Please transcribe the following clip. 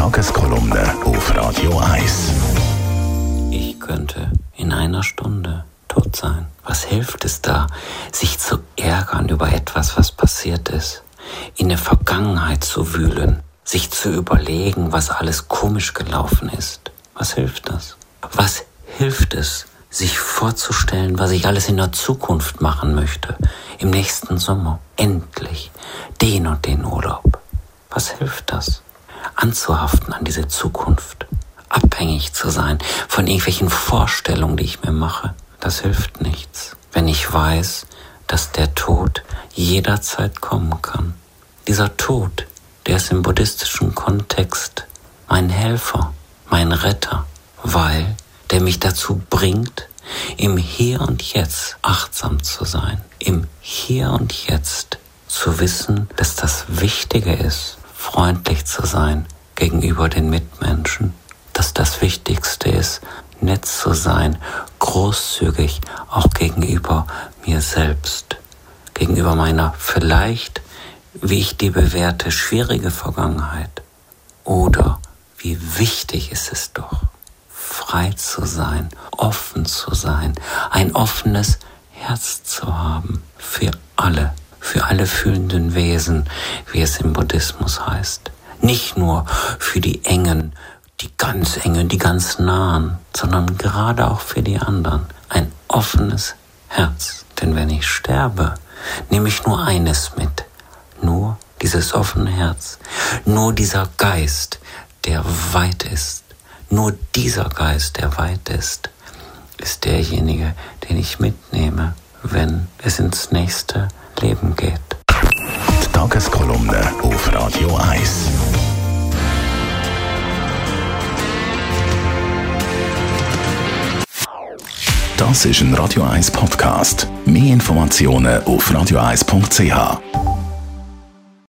Tageskolumne auf Radio 1. Ich könnte in einer Stunde tot sein. Was hilft es da, sich zu ärgern über etwas, was passiert ist? In der Vergangenheit zu wühlen, sich zu überlegen, was alles komisch gelaufen ist. Was hilft das? Was hilft es, sich vorzustellen, was ich alles in der Zukunft machen möchte? Im nächsten Sommer. Endlich. Den und den Urlaub. Was hilft das? Anzuhaften an diese Zukunft. Abhängig zu sein von irgendwelchen Vorstellungen, die ich mir mache. Das hilft nichts, wenn ich weiß, dass der Tod jederzeit kommen kann. Dieser Tod, der ist im buddhistischen Kontext mein Helfer, mein Retter, weil der mich dazu bringt, im Hier und Jetzt achtsam zu sein, im Hier und Jetzt zu wissen, dass das Wichtige ist, freundlich zu sein gegenüber den Mitmenschen, dass das Wichtigste ist, nett zu sein, großzügig auch gegenüber mir selbst, gegenüber meiner vielleicht, wie ich die bewerte, schwierige Vergangenheit. Oder wie wichtig ist es doch, frei zu sein, offen zu sein, ein offenes Herz zu haben für alle fühlenden Wesen, wie es im Buddhismus heißt. Nicht nur für die Engen, die ganz Nahen, sondern gerade auch für die anderen. Ein offenes Herz. Denn wenn ich sterbe, nehme ich nur eines mit. Nur dieses offene Herz. Nur dieser Geist, der weit ist. Nur dieser Geist, der weit ist derjenige, den ich mitnehme, wenn es ins nächste Leben geht. Die Tageskolumne auf Radio 1. Das ist ein Radio 1 Podcast. Mehr Informationen auf radio1.ch.